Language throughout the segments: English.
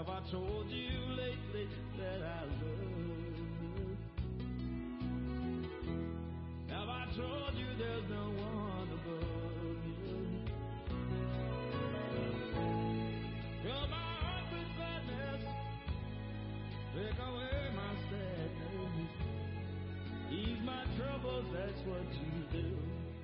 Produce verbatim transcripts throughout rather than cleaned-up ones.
Have I told you lately that I love you? Have I told you there's no one above you? Fill my heart with gladness, take away my sadness, ease my troubles, that's what you do.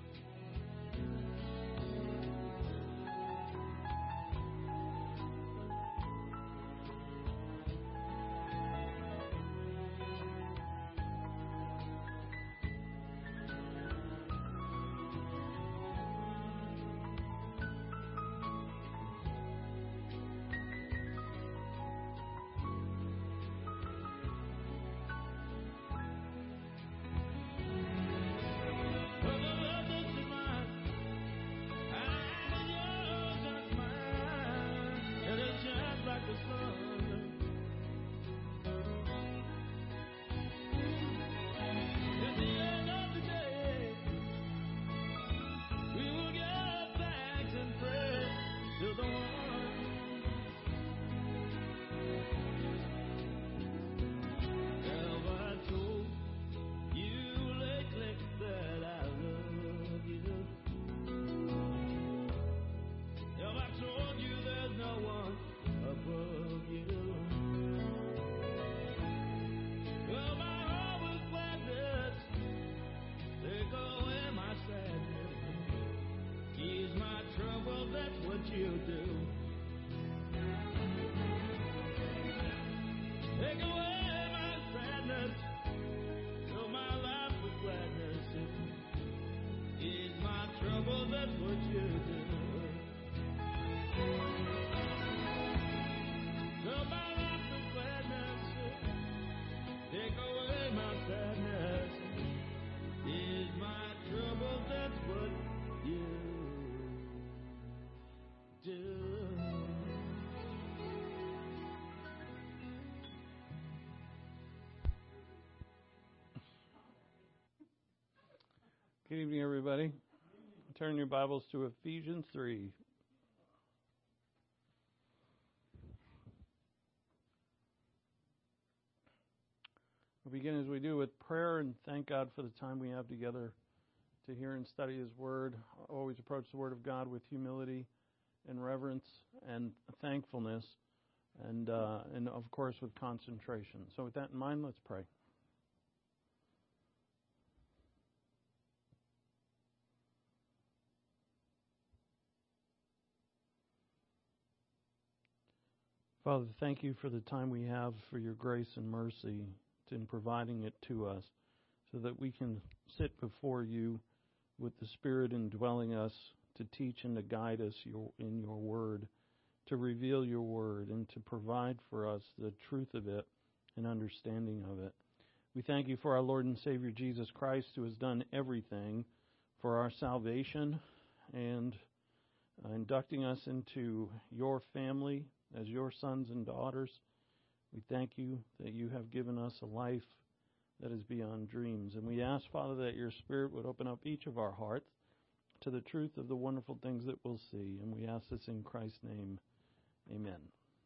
Good evening, everybody. Turn your Bibles to Ephesians three. We'll begin as we do with prayer and thank God for the time we have together to hear and study His Word. Always approach the Word of God with humility and reverence and thankfulness, and uh, and of course with concentration. So with that in mind, let's pray. Father, thank you for the time we have, for your grace and mercy in providing it to us, so that we can sit before you with the Spirit indwelling us to teach and to guide us your, in your word, to reveal your word, and to provide for us the truth of it and understanding of it. We thank you for our Lord and Savior Jesus Christ, who has done everything for our salvation and uh, inducting us into your family as your sons and daughters. We thank you that you have given us a life that is beyond dreams. And we ask, Father, that your Spirit would open up each of our hearts to the truth of the wonderful things that we'll see. And we ask this in Christ's name. Amen.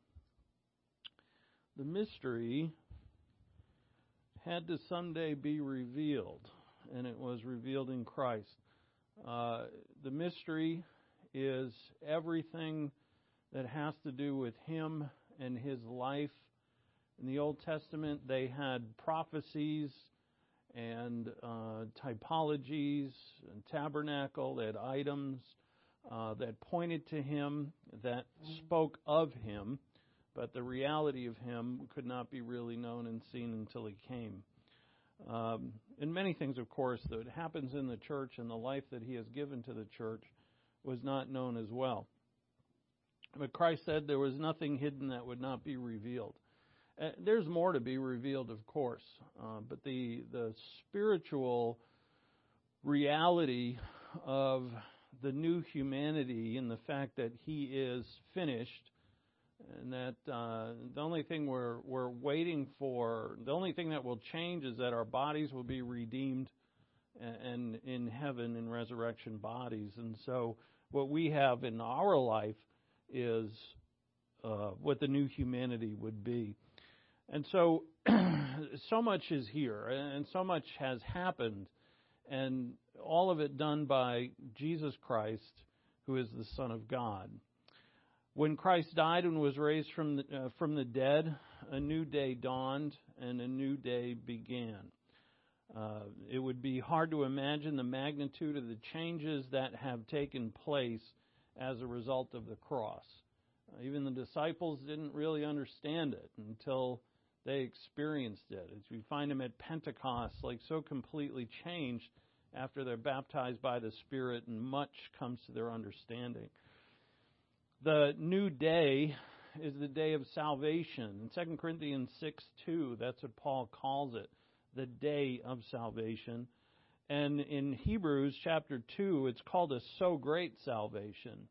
The mystery had to someday be revealed, and it was revealed in Christ. Uh, the mystery is everything that has to do with Him and His life. In the Old Testament, they had prophecies and uh, typologies and tabernacle. They had items uh, that pointed to Him, that spoke of Him, but the reality of Him could not be really known and seen until He came. Um, and many things, of course, that happens in the church and the life that He has given to the church was not known as well. But Christ said there was nothing hidden that would not be revealed. Uh, there's more to be revealed, of course, uh, but the the spiritual reality of the new humanity and the fact that He is finished, and that uh, the only thing we're we're waiting for, the only thing that will change is that our bodies will be redeemed and, and in heaven in resurrection bodies. And so what we have in our life is uh, what the new humanity would be. And so, so much is here, and so much has happened, and all of it done by Jesus Christ, who is the Son of God. When Christ died and was raised from the, uh, from the dead, a new day dawned and a new day began. Uh, it would be hard to imagine the magnitude of the changes that have taken place as a result of the cross. Uh, even the disciples didn't really understand it until they experienced it. As we find them at Pentecost, like so completely changed after they're baptized by the Spirit, and much comes to their understanding. The new day is the day of salvation. In Second Corinthians six two, that's what Paul calls it, the day of salvation. And in Hebrews chapter two, it's called a so great salvation.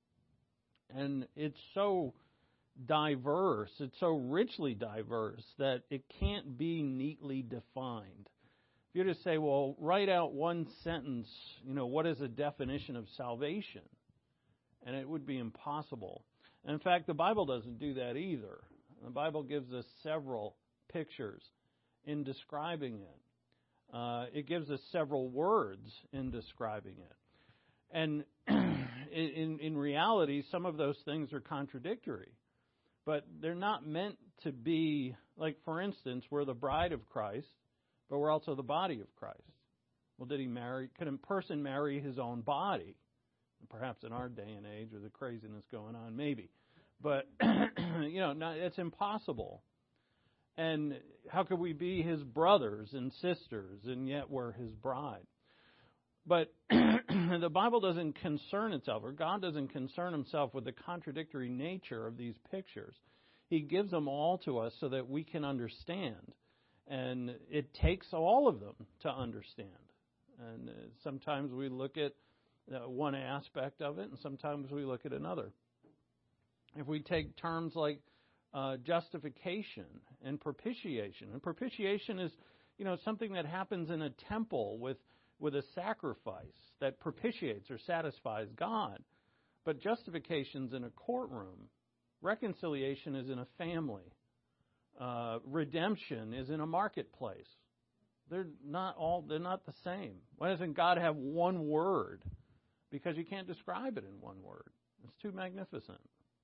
And it's so diverse, it's so richly diverse that it can't be neatly defined. If you were to say, well, write out one sentence, you know, what is a definition of salvation? And it would be impossible. And in fact, the Bible doesn't do that either. The Bible gives us several pictures in describing it. Uh, it gives us several words in describing it. And in, in reality, some of those things are contradictory. But they're not meant to be, like, for instance, we're the bride of Christ, but we're also the body of Christ. Well, did he marry, could a person marry his own body? Perhaps in our day and age with the craziness going on, maybe. But, you know, not, it's impossible. And how could we be his brothers and sisters, and yet we're his bride? But the Bible doesn't concern itself, or God doesn't concern himself with the contradictory nature of these pictures. He gives them all to us so that we can understand. And it takes all of them to understand. And uh, sometimes we look at uh, one aspect of it, and sometimes we look at another. If we take terms like uh, justification and propitiation, and propitiation is, you know, something that happens in a temple with with a sacrifice that propitiates or satisfies God. But justification's in a courtroom. Reconciliation is in a family. Uh, redemption is in a marketplace. They're not all, they're not the same. Why doesn't God have one word? Because you can't describe it in one word. It's too magnificent.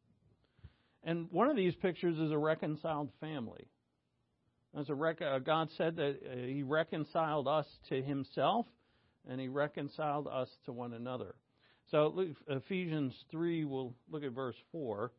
And one of these pictures is a reconciled family. As a rec- uh, God said that uh, he reconciled us to himself, and he reconciled us to one another. So look, Ephesians three, we'll look at verse four.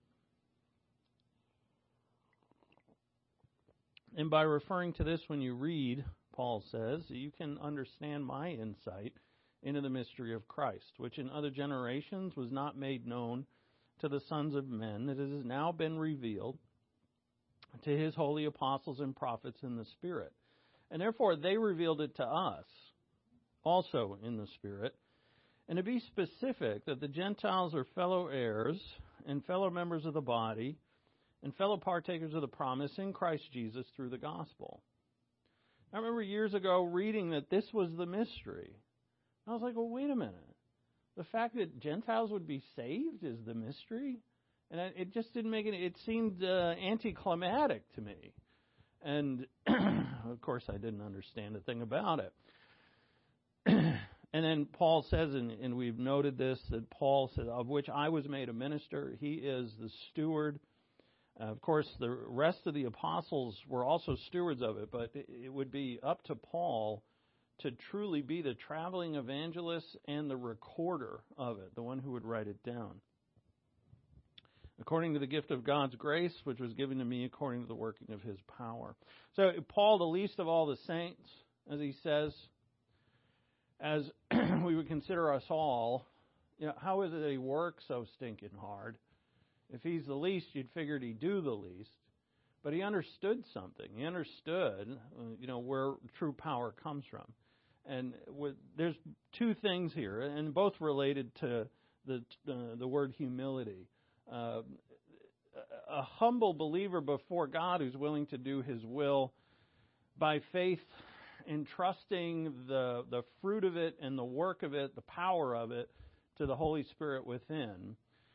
And by referring to this when you read, Paul says, you can understand my insight into the mystery of Christ, which in other generations was not made known to the sons of men, that it has now been revealed to his holy apostles and prophets in the Spirit. And therefore they revealed it to us, also in the Spirit. And to be specific, that the Gentiles are fellow heirs and fellow members of the body and fellow partakers of the promise in Christ Jesus through the gospel. I remember years ago reading that this was the mystery. I was like, well, wait a minute. The fact that Gentiles would be saved is the mystery? And it just didn't make any, it seemed uh, anticlimactic to me. And, of course, I didn't understand a thing about it. And then Paul says, and, and we've noted this, that Paul says, of which I was made a minister. He is the steward. Uh, of course, the rest of the apostles were also stewards of it, but it, it would be up to Paul to truly be the traveling evangelist and the recorder of it, the one who would write it down. According to the gift of God's grace, which was given to me according to the working of his power. So Paul, the least of all the saints, as he says, as we would consider us all, you know, how is it that he works so stinking hard? If he's the least, you'd figure he'd do the least. But he understood something. He understood, uh, you know, where true power comes from. And with, there's two things here, and both related to the uh, the word humility. Uh, a humble believer before God who's willing to do his will by faith, entrusting the the fruit of it and the work of it, the power of it, to the Holy Spirit within.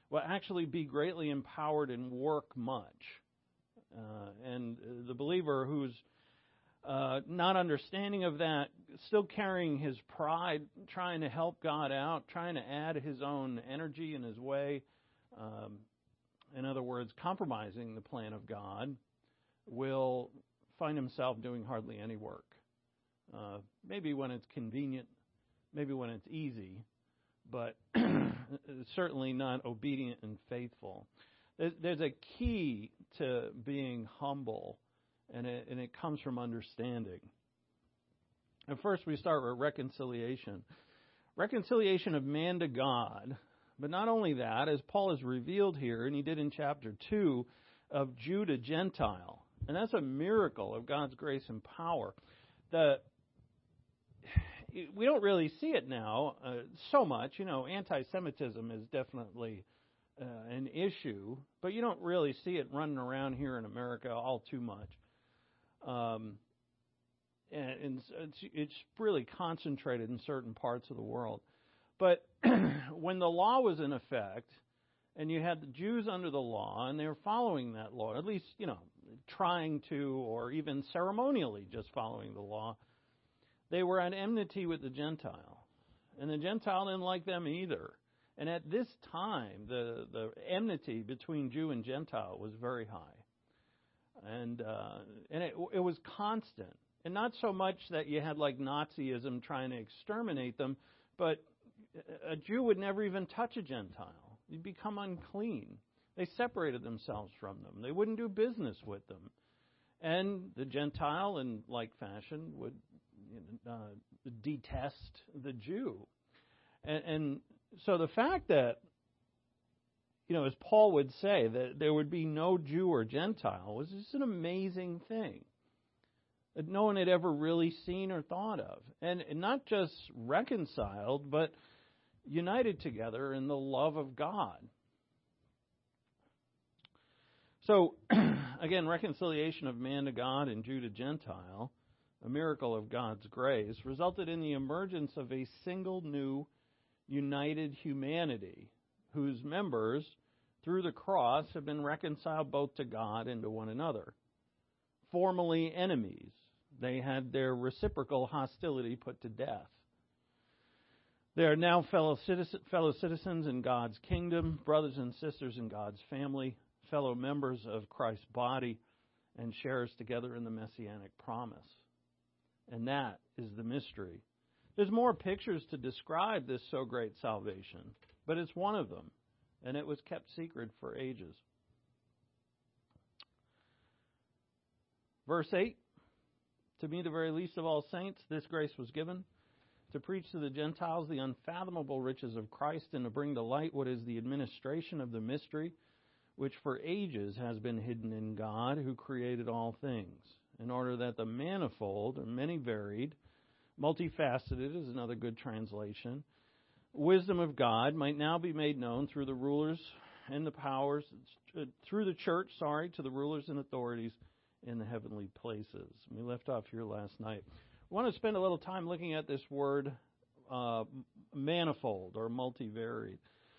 will actually be greatly empowered and work much. Uh, and the believer who's uh, not understanding of that, still carrying his pride, trying to help God out, trying to add his own energy in his way, um, in other words, compromising the plan of God, will find himself doing hardly any work. Uh, maybe when it's convenient, maybe when it's easy, but certainly not obedient and faithful. There's a key to being humble, and it, and it comes from understanding. And first we start with reconciliation. Reconciliation of man to God, but not only that, as Paul has revealed here, and he did in chapter two, of Jew to Gentile. And that's a miracle of God's grace and power. The We don't really see it now uh, so much. You know, anti-Semitism is definitely uh, an issue, but you don't really see it running around here in America all too much. Um, and, and it's, it's really concentrated in certain parts of the world. But when the law was in effect, and you had the Jews under the law, and they were following that law, at least, you know, trying to, or even ceremonially just following the law, they were at enmity with the Gentile. And the Gentile didn't like them either. And at this time, the, the enmity between Jew and Gentile was very high. And uh, and it, it was constant. And not so much that you had like Nazism trying to exterminate them, but a Jew would never even touch a Gentile. You'd become unclean. They separated themselves from them. They wouldn't do business with them. And the Gentile, in like fashion, would uh, detest the Jew. And, and so the fact that, you know, as Paul would say, that there would be no Jew or Gentile was just an amazing thing that no one had ever really seen or thought of. And, and not just reconciled, but united together in the love of God. So, again, reconciliation of man to God and Jew to Gentile, a miracle of God's grace, resulted in the emergence of a single new united humanity whose members, through the cross, have been reconciled both to God and to one another. Formerly enemies, they had their reciprocal hostility put to death. They are now fellow citizen, fellow citizens in God's kingdom, brothers and sisters in God's family, fellow members of Christ's body, and sharers together in the messianic promise. And that is the mystery. There's more pictures to describe this so great salvation, but it's one of them, and it was kept secret for ages. Verse eight, to me, the very least of all saints, this grace was given, to preach to the Gentiles the unfathomable riches of Christ, and to bring to light what is the administration of the mystery, which for ages has been hidden in God, who created all things, in order that the manifold, or many varied, multifaceted is another good translation, wisdom of God might now be made known through the rulers and the powers, through the church, sorry, to the rulers and authorities in the heavenly places. We left off here last night. I want to spend a little time looking at this word uh, manifold or multivaried.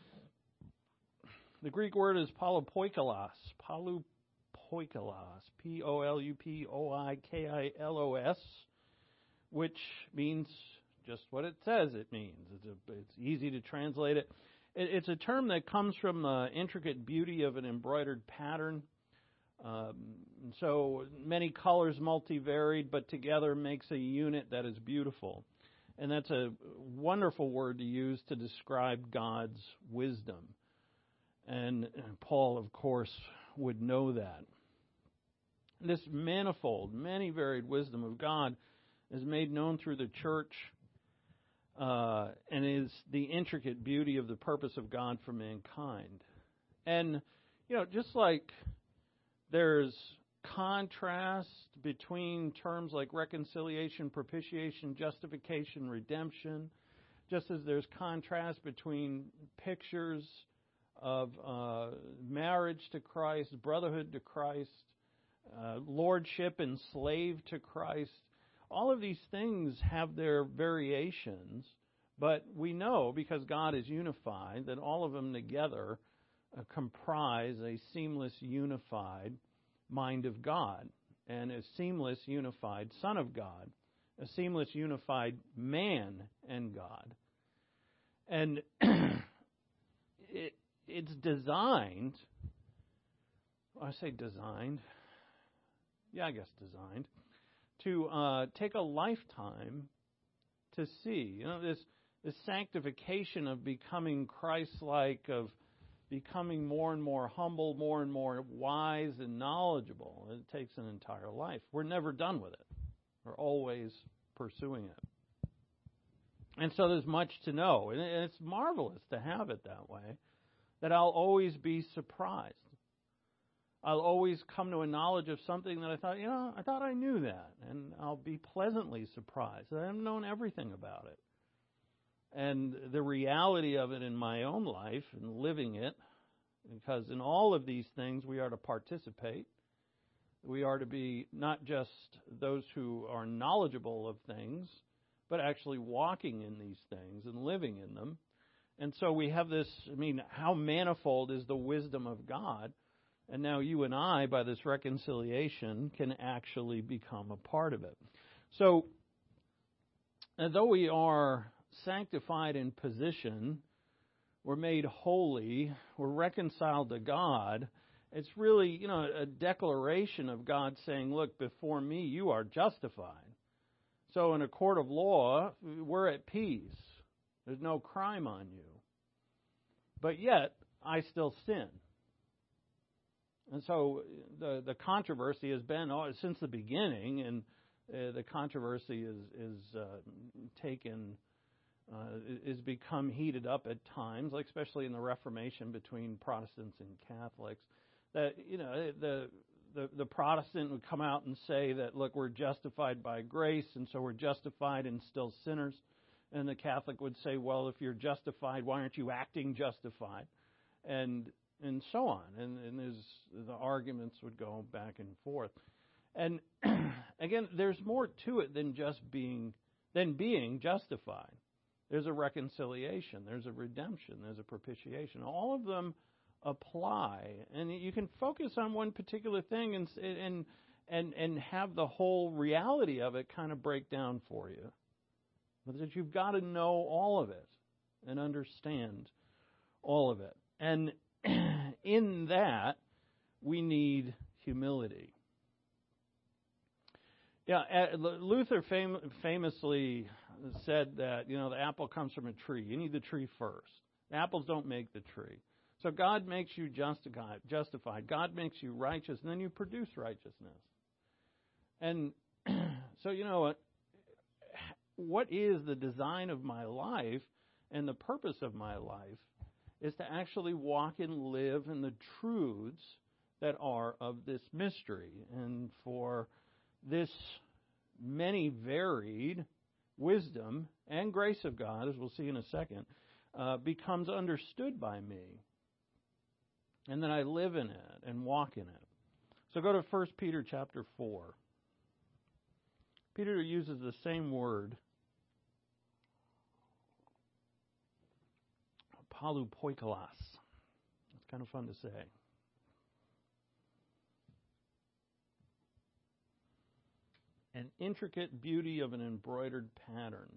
The Greek word is polupoikolos, polupoikolos, P O L U P O I K I L O S, which means just what it says it means. It's, a, it's easy to translate it. it. It's a term that comes from the intricate beauty of an embroidered pattern. Um, so many colors, multivaried, but together makes a unit that is beautiful. And that's a wonderful word to use to describe God's wisdom. And Paul, of course, would know that. This manifold, many varied wisdom of God is made known through the church uh, and is the intricate beauty of the purpose of God for mankind. And, you know, just like there's contrast between terms like reconciliation, propitiation, justification, redemption, just as there's contrast between pictures of uh, marriage to Christ, brotherhood to Christ, uh, lordship and slave to Christ. All of these things have their variations, but we know, because God is unified, that all of them together uh, comprise a seamless, unified mind of God, and a seamless, unified Son of God, a seamless, unified man and God. And it, it's designed, I say designed, yeah, I guess designed, to uh, take a lifetime to see. You know, this, this sanctification of becoming Christ-like, of becoming more and more humble, more and more wise and knowledgeable. It takes an entire life. We're never done with it. We're always pursuing it. And so there's much to know. And it's marvelous to have it that way, that I'll always be surprised. I'll always come to a knowledge of something that I thought, you know, I thought I knew that. And I'll be pleasantly surprised that I haven't known everything about it. And the reality of it in my own life and living it, because in all of these things we are to participate. We are to be not just those who are knowledgeable of things, but actually walking in these things and living in them. And so we have this, I mean, how manifold is the wisdom of God? And now you and I, by this reconciliation, can actually become a part of it. So, although we are sanctified in position, we're made holy, we're reconciled to God, it's really, you know, a declaration of God saying, look, before me you are justified. So in a court of law, we're at peace. There's no crime on you. But yet, I still sin. And so the the controversy has been oh, since the beginning, and uh, the controversy is, is uh, taken... Uh, is become heated up at times, like especially in the Reformation between Protestants and Catholics. That you know the, the the Protestant would come out and say that look, we're justified by grace, and so we're justified and still sinners. And the Catholic would say, well, if you're justified, why aren't you acting justified? And and so on. And and there's, the arguments would go back and forth. And again, there's more to it than just being than being justified. There's a reconciliation, there's a redemption, there's a propitiation. All of them apply, and you can focus on one particular thing and and and and have the whole reality of it kind of break down for you. But that you've got to know all of it and understand all of it. And in that, we need humility. Yeah, Luther fam- famously said that, you know, the apple comes from a tree. You need the tree first. The apples don't make the tree. So God makes you justified. God makes you righteous, and then you produce righteousness. And so, you know, what, what is the design of my life and the purpose of my life is to actually walk and live in the truths that are of this mystery. And for this many varied wisdom and grace of God, as we'll see in a second, uh, becomes understood by me. And then I live in it and walk in it. So go to First Peter chapter four. Peter uses the same word, palupoikolos. It's kind of fun to say. An intricate beauty of an embroidered pattern.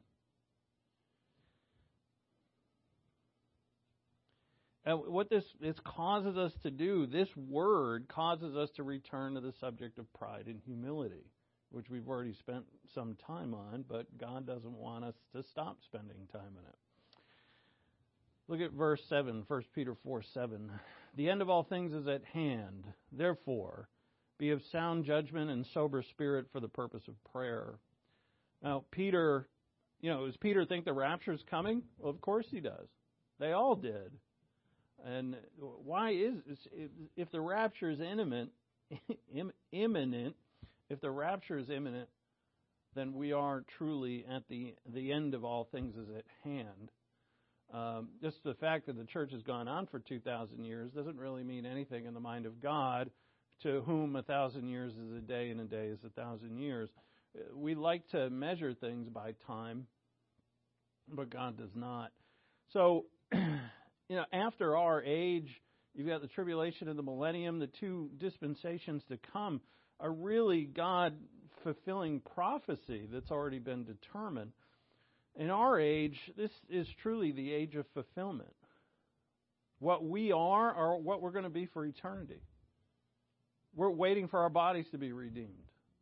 And what this, this causes us to do, this word causes us to return to the subject of pride and humility, which we've already spent some time on, but God doesn't want us to stop spending time in it. Look at verse seven, First Peter four seven. The end of all things is at hand. Therefore, be of sound judgment and sober spirit for the purpose of prayer. Now, Peter, you know, does Peter think the rapture is coming? Well, of course he does. They all did. And why is, if the rapture is imminent, imminent, if the rapture is imminent, then we are truly at the the end of all things is at hand. Um, just the fact that the church has gone on for two thousand years doesn't really mean anything in the mind of God, to whom a thousand years is a day and a day is a thousand years. We like to measure things by time, but God does not. So, you know, after our age, You've got the tribulation and the millennium. The two dispensations to come are really God fulfilling prophecy that's already been determined. In our age, this is truly the age of fulfillment. What we are or what we're going to be for eternity. We're waiting for our bodies to be redeemed.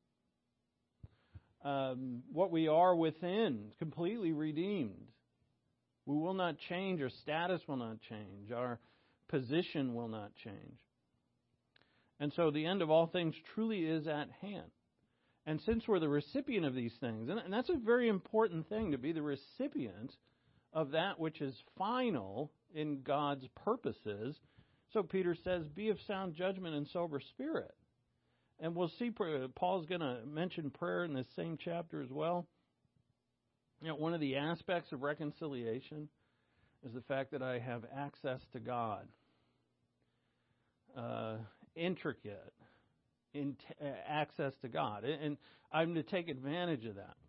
Um, what we are within, completely redeemed. We will not change. Our status will not change. Our position will not change. And so the end of all things truly is at hand. And since we're the recipient of these things, and that's a very important thing, to be the recipient of that which is final in God's purposes. So Peter says, be of sound judgment and sober spirit. And we'll see, Paul's going to mention prayer in this same chapter as well. You know, one of the aspects of reconciliation is the fact that I have access to God. Uh, intricate in t- uh, access to God. And I'm to take advantage of that.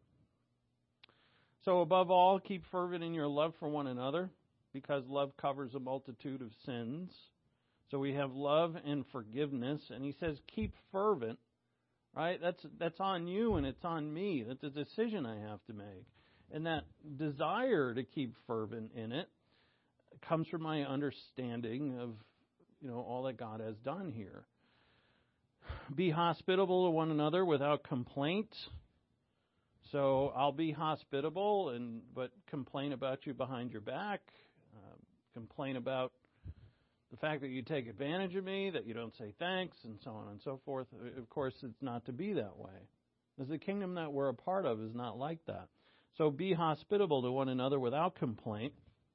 So above all, keep fervent in your love for one another, because love covers a multitude of sins. So we have love and forgiveness. And he says, keep fervent, right? That's that's on you and it's on me. That's a decision I have to make. And that desire to keep fervent in it comes from my understanding of, you know, all that God has done here. Be hospitable to one another without complaint. So I'll be hospitable, and but complain about you behind your back. Uh, complain about the fact that you take advantage of me, that you don't say thanks, and so on and so forth. Of course, it's not to be that way. Because the kingdom that we're a part of is not like that. So be hospitable to one another without complaint.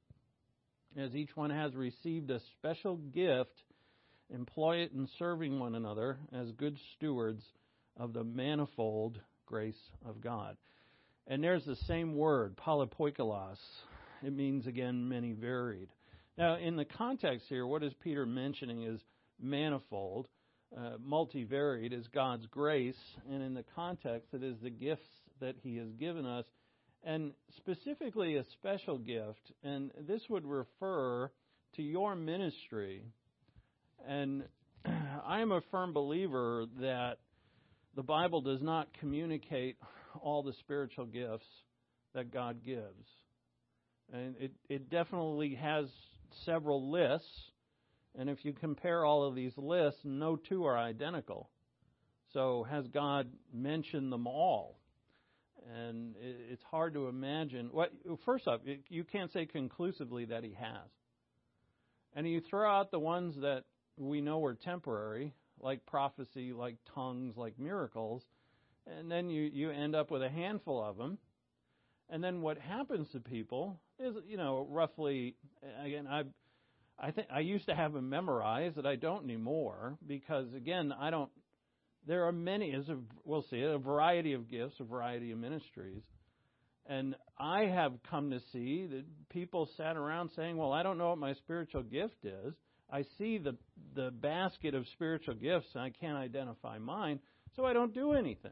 As each one has received a special gift, employ it in serving one another as good stewards of the manifold grace of God. And there's the same word, polypoikolos. It means, again, many varied. Now, in the context here, what is Peter mentioning is manifold. Uh, multivaried is God's grace. And in the context, it is the gifts that he has given us. And specifically a special gift. And this would refer to your ministry. And I am a firm believer that the Bible does not communicate all the spiritual gifts that God gives. And it, it definitely has several lists. And if you compare all of these lists, no two are identical. So has God mentioned them all? And it, it's hard to imagine. What, first off, it, you can't say conclusively that he has. And you throw out the ones that we know are temporary, like prophecy, like tongues, like miracles, and then you, you end up with a handful of them. And then what happens to people is, you know, roughly, again, I I think I used to have them memorized, that I don't anymore, because, again, I don't, there are many, as a, we'll see, a variety of gifts, a variety of ministries. And I have come to see that people sat around saying, well, I don't know what my spiritual gift is. I see the the basket of spiritual gifts, and I can't identify mine, so I don't do anything.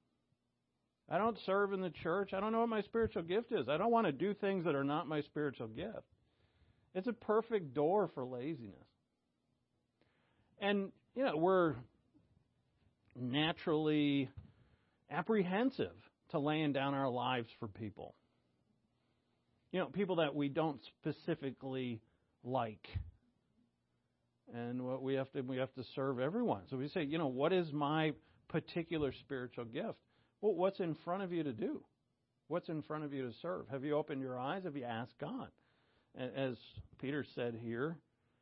I don't serve in the church. I don't know what my spiritual gift is. I don't want to do things that are not my spiritual gift. It's a perfect door for laziness. And, you know, we're naturally apprehensive to laying down our lives for people. You know, people that we don't specifically like. And what we have to we have to serve everyone. So we say, you know, what is my particular spiritual gift? Well, what's in front of you to do? What's in front of you to serve? Have you opened your eyes? Have you asked God? As Peter said here,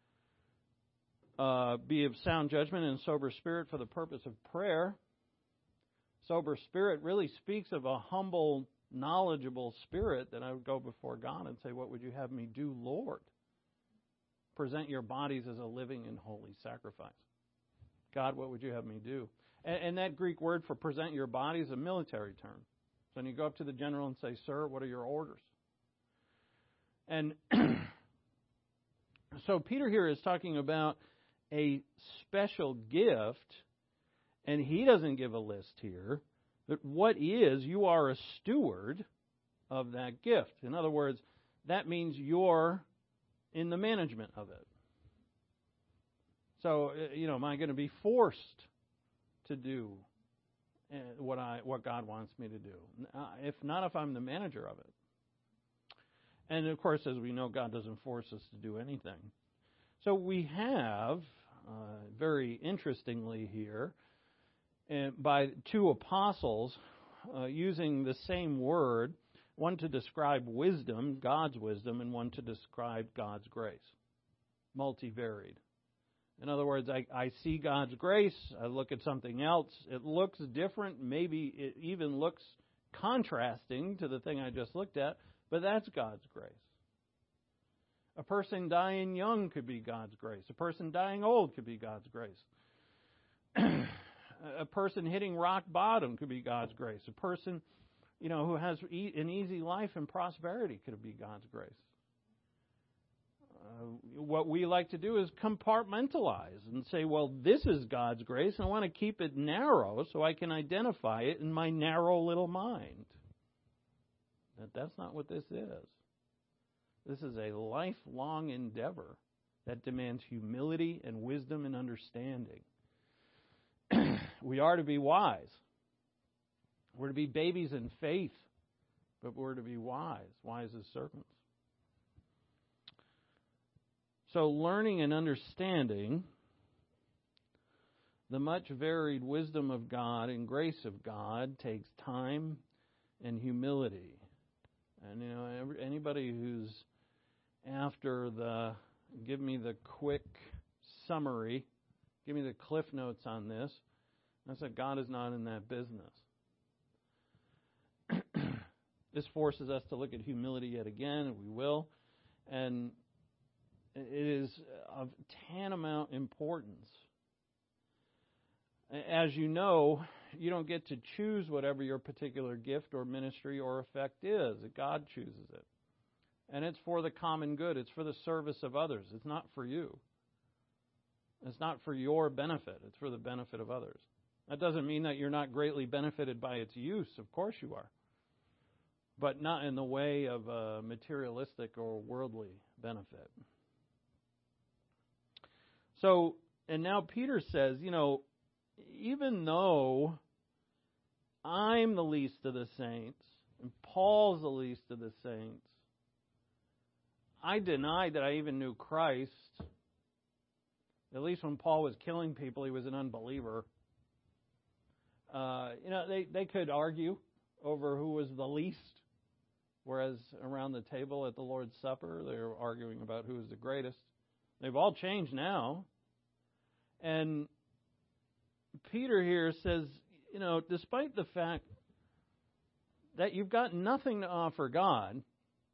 uh, be of sound judgment and sober spirit for the purpose of prayer. Sober spirit really speaks of a humble, knowledgeable spirit that I would go before God and say, what would you have me do, Lord? Present your bodies as a living and holy sacrifice. God, what would you have me do? And, and that Greek word for present your body is a military term. So when you go up to the general and say, sir, what are your orders? And so Peter here is talking about a special gift, and he doesn't give a list here. But what is, you are a steward of that gift. In other words, that means you're in the management of it. So, you know, am I going to be forced to do what I what God wants me to do? If not, if I'm the manager of it. And of course, as we know, God doesn't force us to do anything. So we have, uh, very interestingly here, uh, by two apostles uh, using the same word, one to describe wisdom, God's wisdom, and one to describe God's grace. Multivaried. In other words, I, I see God's grace, I look at something else, it looks different, maybe it even looks contrasting to the thing I just looked at, but that's God's grace. A person dying young could be God's grace. A person dying old could be God's grace. A person hitting rock bottom could be God's grace. A person, you know, who has an easy life and prosperity could be God's grace. Uh, what we like to do is compartmentalize and say, well, this is God's grace, and I want to keep it narrow so I can identify it in my narrow little mind. But that's not what this is. This is a lifelong endeavor that demands humility and wisdom and understanding. We are to be wise. We're to be babies in faith, but we're to be wise, wise as serpents. So learning and understanding the much varied wisdom of God and grace of God takes time and humility. And, you know, anybody who's after the, give me the quick summary, give me the cliff notes on this, I said God is not in that business. This forces us to look at humility yet again, and we will. And it is of tantamount importance. As you know, you don't get to choose whatever your particular gift or ministry or effect is. God chooses it. And it's for the common good. It's for the service of others. It's not for you. It's not for your benefit. It's for the benefit of others. That doesn't mean that you're not greatly benefited by its use. Of course you are. But not in the way of a materialistic or worldly benefit. So, and now Peter says, you know, even though I'm the least of the saints, and Paul's the least of the saints, I denied that I even knew Christ. At least when Paul was killing people, he was an unbeliever. Uh, you know, they, they could argue over who was the least, whereas around the table at the Lord's Supper, they were arguing about who was the greatest. They've all changed now. And Peter here says, you know, despite the fact that you've got nothing to offer God,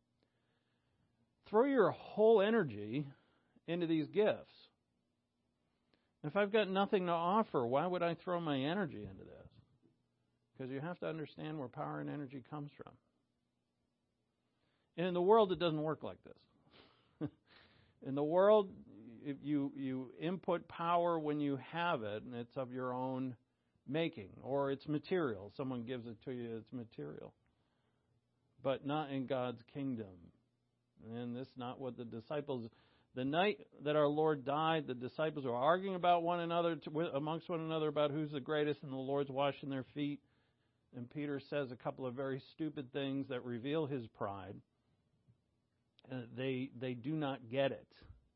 throw your whole energy into these gifts. If I've got nothing to offer, why would I throw my energy into this? Because you have to understand where power and energy comes from. And in the world, it doesn't work like this. In the world, if you, you input power when you have it, and it's of your own making, or it's material. Someone gives it to you, it's material. But not in God's kingdom. And this is not what the disciples... The night that our Lord died, the disciples were arguing about one another, to, amongst one another, about who's the greatest, and the Lord's washing their feet. And Peter says a couple of very stupid things that reveal his pride. Uh, they they do not get it.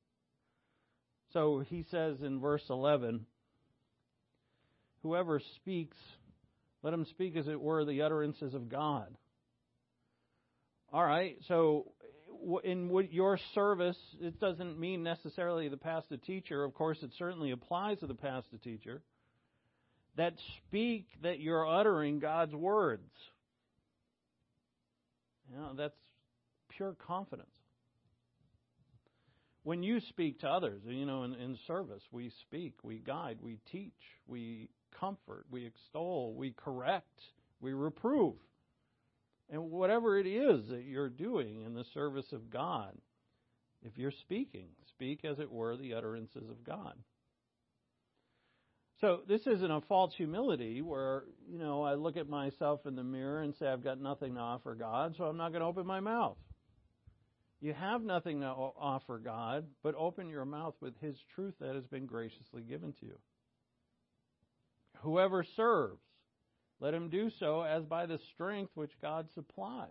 So he says in verse eleven, whoever speaks, let him speak as it were the utterances of God. All right, so in your service, it doesn't mean necessarily the pastor teacher. Of course, it certainly applies to the pastor teacher. That speak that you're uttering God's words. You know, that's pure confidence. When you speak to others, you know, in, in service, we speak, we guide, we teach, we comfort, we extol, we correct, we reprove. And whatever it is that you're doing in the service of God, if you're speaking, speak as it were the utterances of God. So this isn't a false humility where, you know, I look at myself in the mirror and say I've got nothing to offer God, so I'm not going to open my mouth. You have nothing to offer God, but open your mouth with His truth that has been graciously given to you. Whoever serves, let him do so as by the strength which God supplies.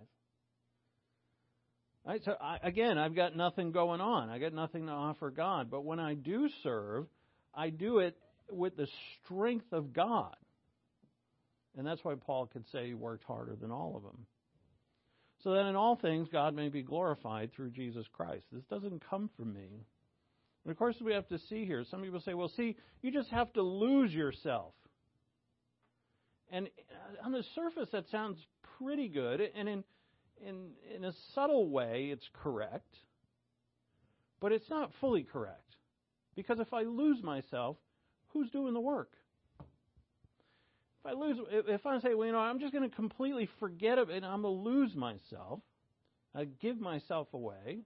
Right, so I, again, I've got nothing going on. I got nothing to offer God. But when I do serve, I do it with the strength of God. And that's why Paul could say he worked harder than all of them. So that in all things God may be glorified through Jesus Christ. This doesn't come from me. And of course we have to see here. Some people say, well, see, you just have to lose yourself. And on the surface that sounds pretty good. And in In, in a subtle way, it's correct, but it's not fully correct. Because if I lose myself, who's doing the work? If I lose, if I say, well, you know, I'm just going to completely forget it and I'm going to lose myself, I give myself away,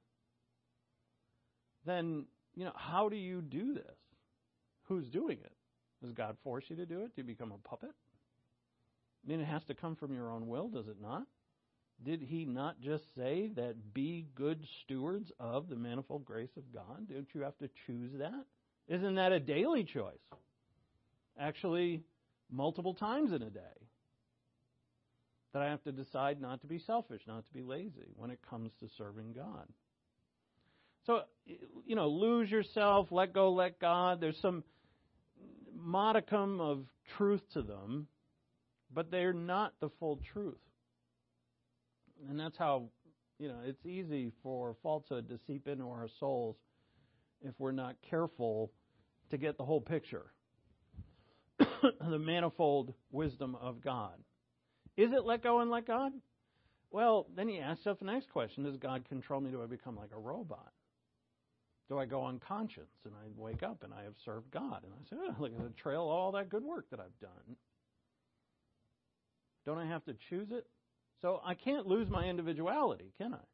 then, you know, how do you do this? Who's doing it? Does God force you to do it? Do you become a puppet? I mean, it has to come from your own will, does it not? Did he not just say that be good stewards of the manifold grace of God? Don't you have to choose that? Isn't that a daily choice? Actually, multiple times in a day. That I have to decide not to be selfish, not to be lazy when it comes to serving God. So, you know, lose yourself, let go, let God. There's some modicum of truth to them, but they're not the full truth. And that's how, you know, it's easy for falsehood to seep into our souls if we're not careful to get the whole picture. The manifold wisdom of God. Is it let go and let God? Well, then you ask yourself the next question. Does God control me? Do I become like a robot? Do I go on conscience and I wake up and I have served God? And I say, oh, look at the trail of all that good work that I've done. Don't I have to choose it? So I can't lose my individuality, can I?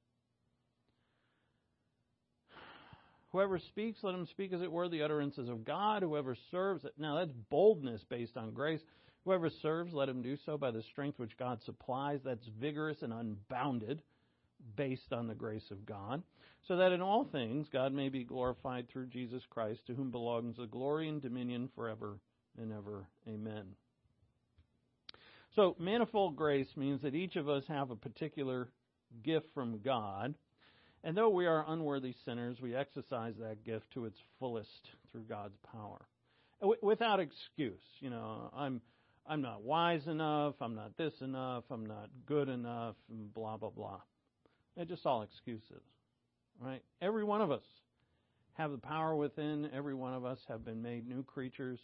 Whoever speaks, let him speak as it were the utterances of God. Whoever serves, now that's boldness based on grace. Whoever serves, let him do so by the strength which God supplies. That's vigorous and unbounded, based on the grace of God. So that in all things God may be glorified through Jesus Christ, to whom belongs the glory and dominion forever and ever. Amen. So, manifold grace means that each of us have a particular gift from God, and though we are unworthy sinners, we exercise that gift to its fullest through God's power. W- without excuse. You know, I'm I'm not wise enough, I'm not this enough, I'm not good enough, and blah, blah, blah. They're just all excuses, right? Every one of us have the power within. Every one of us have been made new creatures.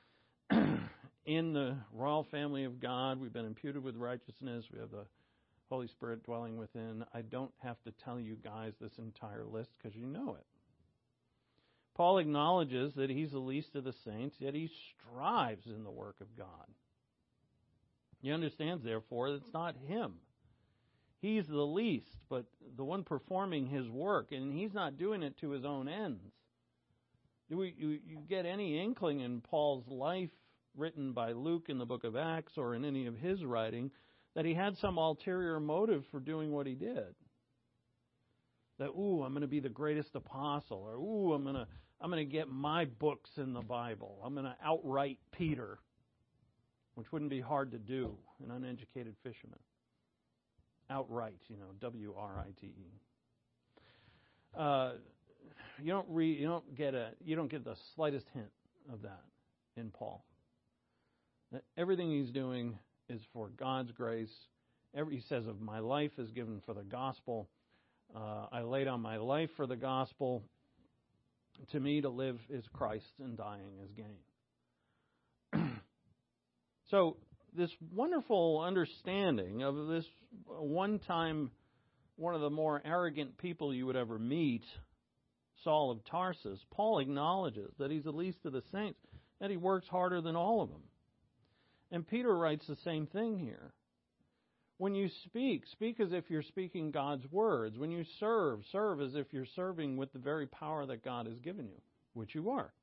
In the royal family of God, we've been imputed with righteousness. We have the Holy Spirit dwelling within. I don't have to tell you guys this entire list because you know it. Paul acknowledges that he's the least of the saints, yet he strives in the work of God. He understands, therefore, that it's not him. He's the least, but the one performing his work, and he's not doing it to his own ends. Do we, you, you get any inkling in Paul's life written by Luke in the book of Acts or in any of his writing that he had some ulterior motive for doing what he did? That, ooh, I'm going to be the greatest apostle, or ooh, I'm going to I'm going to get my books in the Bible. I'm going to outright Peter, which wouldn't be hard to do, an uneducated fisherman. Outright, you know, W R I T E. Uh, you don't read, you don't get a, you don't get the slightest hint of that in Paul. That everything he's doing is for God's grace. Every, he says, "Of my life is given for the gospel. Uh, I laid down my life for the gospel. To me, to live is Christ, and dying is gain." So, this wonderful understanding of this one time, one of the more arrogant people you would ever meet, Saul of Tarsus, Paul acknowledges that he's the least of the saints, that he works harder than all of them. And Peter writes the same thing here. When you speak, speak as if you're speaking God's words. When you serve, serve as if you're serving with the very power that God has given you, which you are.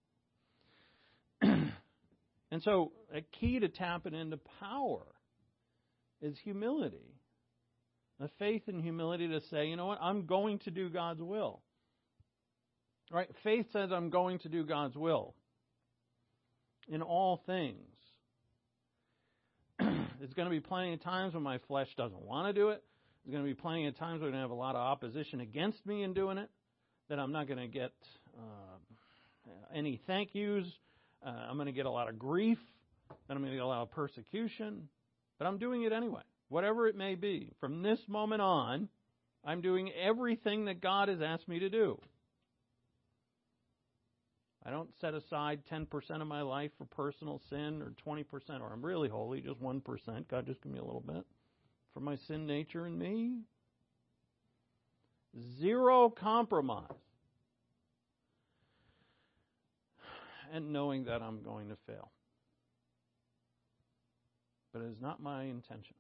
And so a key to tapping into power is humility. The faith and humility to say, you know what, I'm going to do God's will. Right? Faith says I'm going to do God's will in all things. There's going to be plenty of times when my flesh doesn't want to do it. There's going to be plenty of times where I'm going to have a lot of opposition against me in doing it, that I'm not going to get uh, any thank yous. Uh, I'm going to get a lot of grief. Then I'm going to get a lot of persecution. But I'm doing it anyway, whatever it may be. From this moment on, I'm doing everything that God has asked me to do. I don't set aside ten percent of my life for personal sin, or twenty percent, or I'm really holy, just one percent. God, just give me a little bit for my sin nature in me. Zero compromise. And knowing that I'm going to fail. But it is not my intention.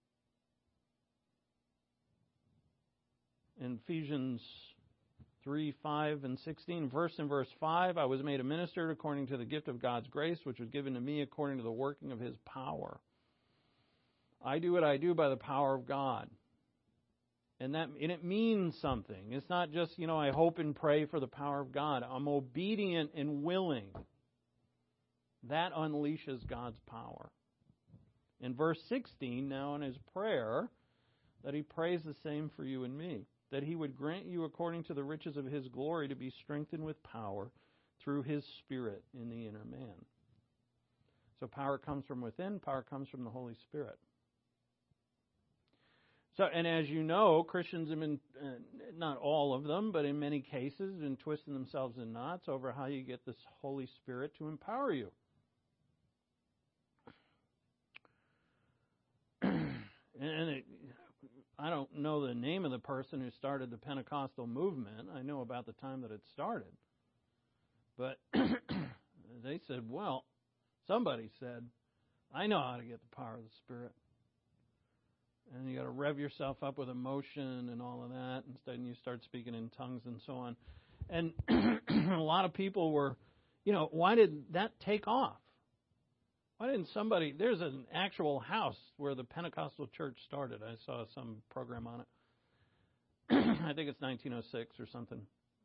In Ephesians three, five, and sixteen, verse in verse five, I was made a minister according to the gift of God's grace, which was given to me according to the working of His power. I do what I do by the power of God. And that and it means something. It's not just, you know, I hope and pray for the power of God. I'm obedient and willing. That unleashes God's power. In verse sixteen, now in his prayer, that he prays the same for you and me, that he would grant you according to the riches of his glory to be strengthened with power through his Spirit in the inner man. So power comes from within, power comes from the Holy Spirit. So, and as you know, Christians have been, uh, not all of them, but in many cases, been twisting themselves in knots over how you get this Holy Spirit to empower you. And it, I don't know the name of the person who started the Pentecostal movement. I know about the time that it started. But they said, well, somebody said, I know how to get the power of the Spirit. And you got to rev yourself up with emotion and all of that. Instead, you start speaking in tongues and so on. And a lot of people were, you know, why did that take off? Why didn't somebody, there's an actual house where the Pentecostal church started. I saw some program on it. I think it's nineteen oh six or something.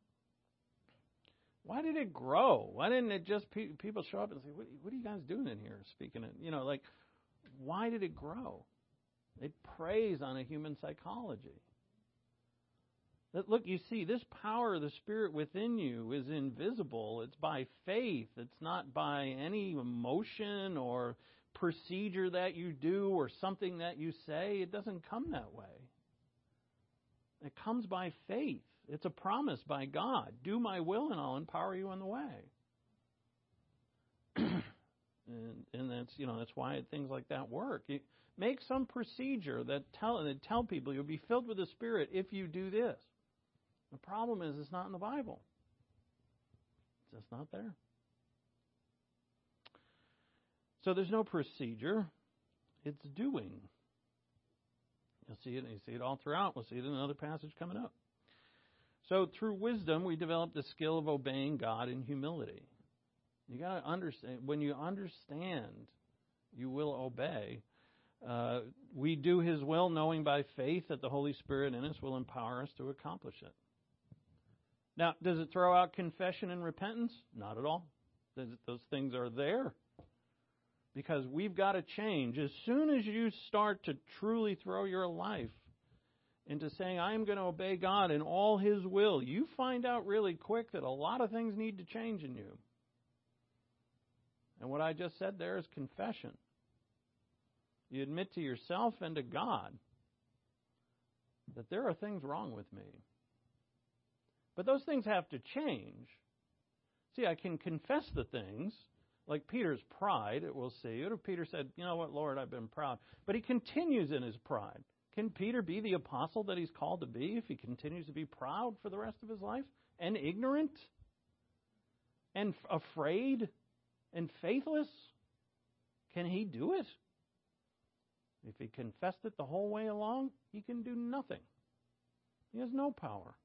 Why did it grow? Why didn't it just, pe- people show up and say, what, what are you guys doing in here speaking? In, you know, like, why did it grow? It preys on a human psychology. That, look, you see, this power of the Spirit within you is invisible. It's by faith. It's not by any emotion or procedure that you do or something that you say. It doesn't come that way. It comes by faith. It's a promise by God. Do my will and I'll empower you on the way. and, and that's, you know, that's why things like that work. You make some procedure that tell, that tell people you'll be filled with the Spirit if you do this. The problem is it's not in the Bible. It's just not there. So there's no procedure. It's doing. You'll see it, you see it all throughout. We'll see it in another passage coming up. So through wisdom, we develop the skill of obeying God in humility. You got to understand, when you understand, you will obey. Uh, we do His will, knowing by faith that the Holy Spirit in us will empower us to accomplish it. Now, does it throw out confession and repentance? Not at all. Those things are there. Because we've got to change. As soon as you start to truly throw your life into saying, I am going to obey God in all His will, you find out really quick that a lot of things need to change in you. And what I just said there is confession. You admit to yourself and to God that there are things wrong with me. But those things have to change. See, I can confess the things, like Peter's pride, we'll see. What if Peter said, you know what, Lord, I've been proud. But he continues in his pride. Can Peter be the apostle that he's called to be if he continues to be proud for the rest of his life? And ignorant? And f- afraid? And faithless? Can he do it? If he confessed it the whole way along, he can do nothing. He has no power.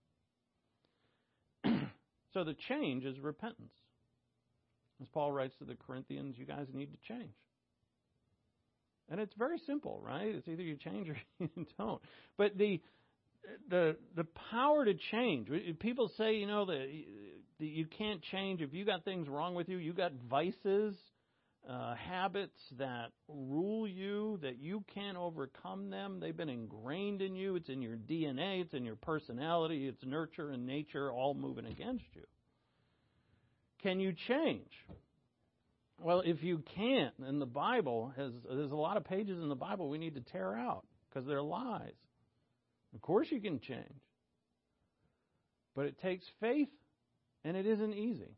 So the change is repentance. As Paul writes to the Corinthians, you guys need to change. And it's very simple, right? It's either you change or you don't. But the the the power to change. People say, you know, that you can't change. If you got things wrong with you, you got vices, uh, habits that rule you, that you can't overcome them. They've been ingrained in you. It's in your D N A. It's in your personality. It's nurture and nature all moving against you. Can you change? Well, if you can't, and the Bible has, there's a lot of pages in the Bible we need to tear out because they're lies. Of course you can change. But it takes faith, and it isn't easy.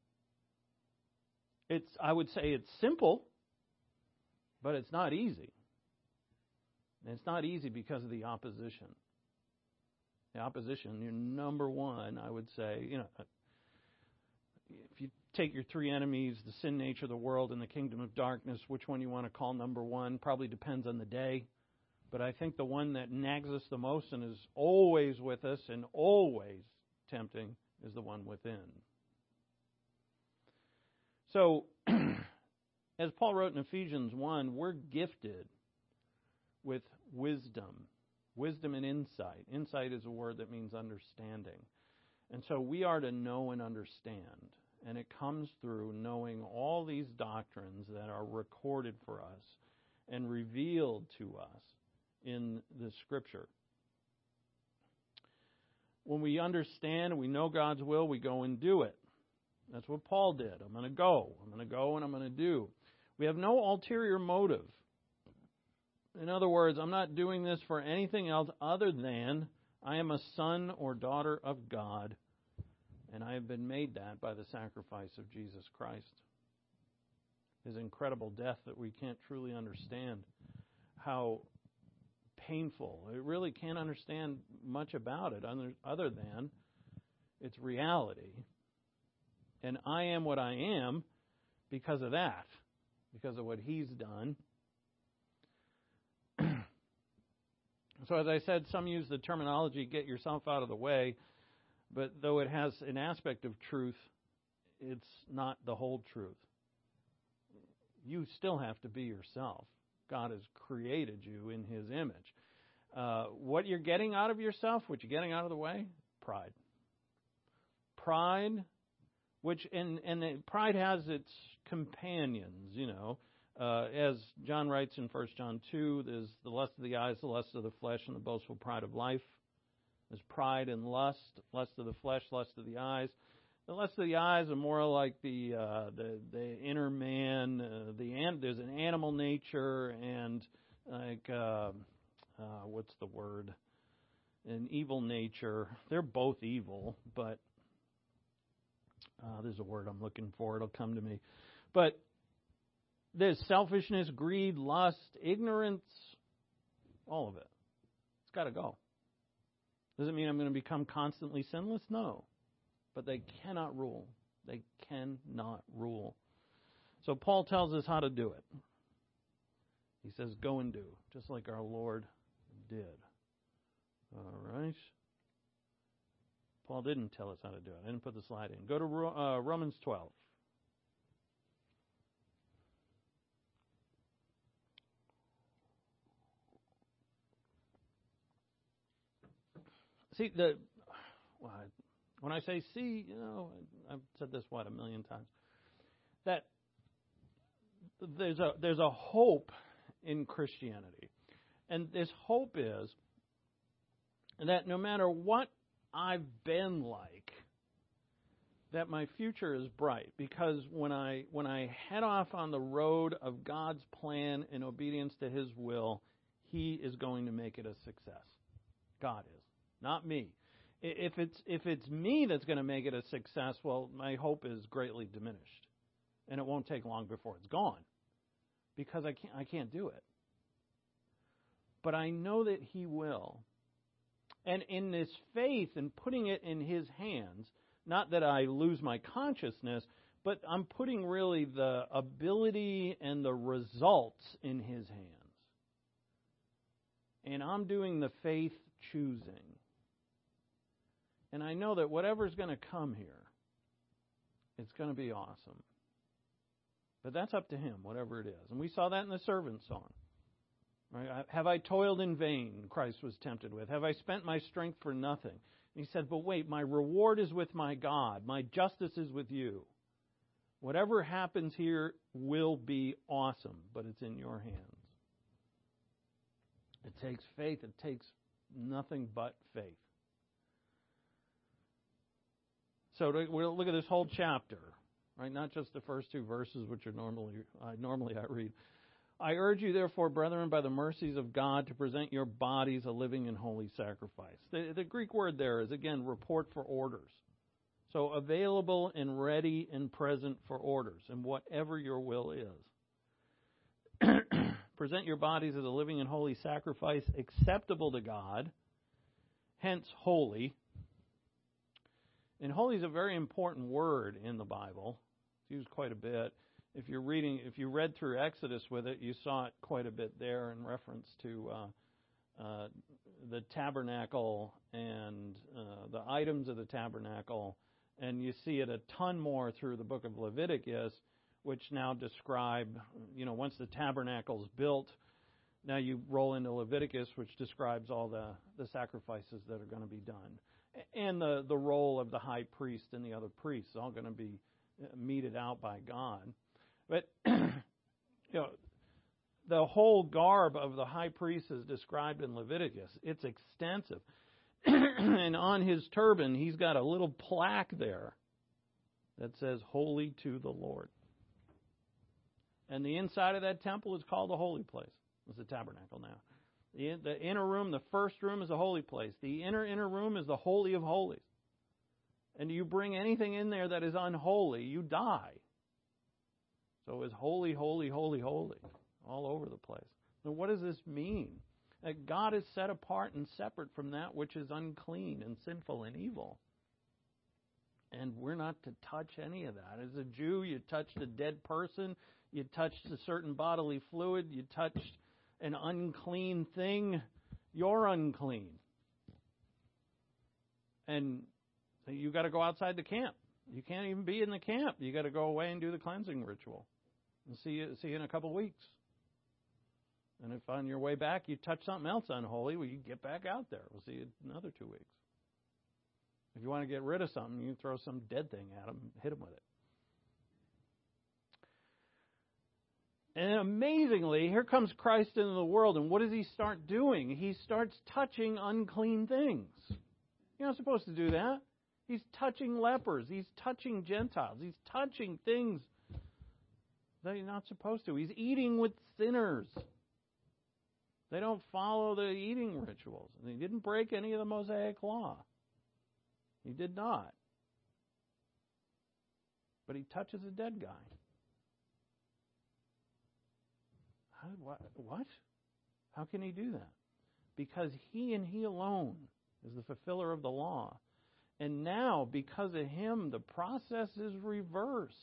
It's, I would say it's simple, but it's not easy. And it's not easy because of the opposition. The opposition, your number one, I would say, you know, if you take your three enemies, the sin nature of the world and the kingdom of darkness, which one you want to call number one probably depends on the day. But I think the one that nags us the most and is always with us and always tempting is the one within. So, as Paul wrote in Ephesians one, we're gifted with wisdom. Wisdom and insight. Insight is a word that means understanding. And so we are to know and understand. And it comes through knowing all these doctrines that are recorded for us and revealed to us in the Scripture. When we understand and we know God's will, we go and do it. That's what Paul did. I'm going to go. I'm going to go and I'm going to do. We have no ulterior motive. In other words, I'm not doing this for anything else other than I am a son or daughter of God, and I have been made that by the sacrifice of Jesus Christ. His incredible death that we can't truly understand how painful. It really can't understand much about it other, other than its reality. And I am what I am because of that, because of what He's done. So as I said, some use the terminology, get yourself out of the way, but though it has an aspect of truth, it's not the whole truth. You still have to be yourself. God has created you in His image. Uh, what you're getting out of yourself, what you're getting out of the way, pride. Pride, which and and the, pride has its companions, you know. Uh, as John writes in First John two, there's the lust of the eyes, the lust of the flesh, and the boastful pride of life. There's pride and lust, lust of the flesh, lust of the eyes. The lust of the eyes are more like the uh, the, the inner man. Uh, the an, there's an animal nature and like uh, uh, what's the word? An evil nature. They're both evil, but uh, there's a word I'm looking for. It'll come to me. But there's selfishness, greed, lust, ignorance, all of it. It's got to go. Does it mean I'm going to become constantly sinless? No. But they cannot rule. They cannot rule. So Paul tells us how to do it. He says, go and do, just like our Lord did. All right. Paul didn't tell us how to do it. I didn't put the slide in. Go to uh, Romans twelve. See, the well, when I say see, you know, I've said this, what, a million times, that there's a there's a hope in Christianity. And this hope is that no matter what I've been like, that my future is bright. Because when I when I head off on the road of God's plan in obedience to His will, He is going to make it a success. God is. Not me. If it's if it's me that's going to make it a success, well, my hope is greatly diminished, and it won't take long before it's gone, because I can't I can't do it. But I know that He will, and in this faith and putting it in His hands, not that I lose my consciousness, but I'm putting really the ability and the results in His hands, and I'm doing the faith choosing. And I know that whatever's going to come here, it's going to be awesome. But that's up to Him, whatever it is. And we saw that in the servant song. Right? Have I toiled in vain? Christ was tempted with. Have I spent my strength for nothing? And he said, but wait, my reward is with my God. My justice is with you. Whatever happens here will be awesome, but it's in your hands. It takes faith. It takes nothing but faith. So we'll look at this whole chapter, right? Not just the first two verses, which are normally I normally I read. I urge you, therefore, brethren, by the mercies of God, to present your bodies a living and holy sacrifice. The, the Greek word there is, again, report for orders. So available and ready and present for orders, and whatever your will is. Present your bodies as a living and holy sacrifice, acceptable to God, hence holy. And holy is a very important word in the Bible. It's used quite a bit. If you're reading, if you read through Exodus with it, you saw it quite a bit there in reference to uh, uh, the tabernacle and uh, the items of the tabernacle. And you see it a ton more through the book of Leviticus, which now describe, you know, once the tabernacle's built, now you roll into Leviticus, which describes all the, the sacrifices that are going to be done. And the, the role of the high priest and the other priests, all going to be meted out by God. But, you know, the whole garb of the high priest is described in Leviticus. It's extensive. And on his turban, he's got a little plaque there that says, Holy to the Lord. And the inside of that temple is called the holy place. It's the tabernacle now. The, the inner room, the first room, is the holy place. The inner, inner room is the holy of holies. And you bring anything in there that is unholy, you die. So it's holy, holy, holy, holy, all over the place. Now, what does this mean? That God is set apart and separate from that which is unclean and sinful and evil. And we're not to touch any of that. As a Jew, you touched a dead person, you touched a certain bodily fluid, you touched an unclean thing, you're unclean. And you got to go outside the camp. You can't even be in the camp. You got to go away and do the cleansing ritual. And see you, see you in a couple of weeks. And if on your way back you touch something else unholy, well, you get back out there. We'll see you in another two weeks. If you want to get rid of something, you throw some dead thing at them, hit them with it. And amazingly, here comes Christ into the world, and what does he start doing? He starts touching unclean things. You're not supposed to do that. He's touching lepers. He's touching Gentiles. He's touching things that you're not supposed to. He's eating with sinners. They don't follow the eating rituals. And he didn't break any of the Mosaic law. He did not. But he touches a dead guy. How, what, what? How can he do that? Because he and he alone is the fulfiller of the law. And now, because of him, the process is reversed.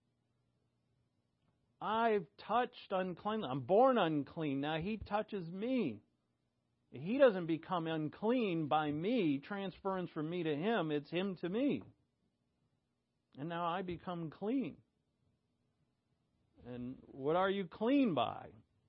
I've touched unclean. I'm born unclean. Now he touches me. He doesn't become unclean by me, transference from me to him. It's him to me. And now I become clean. And what are you clean by?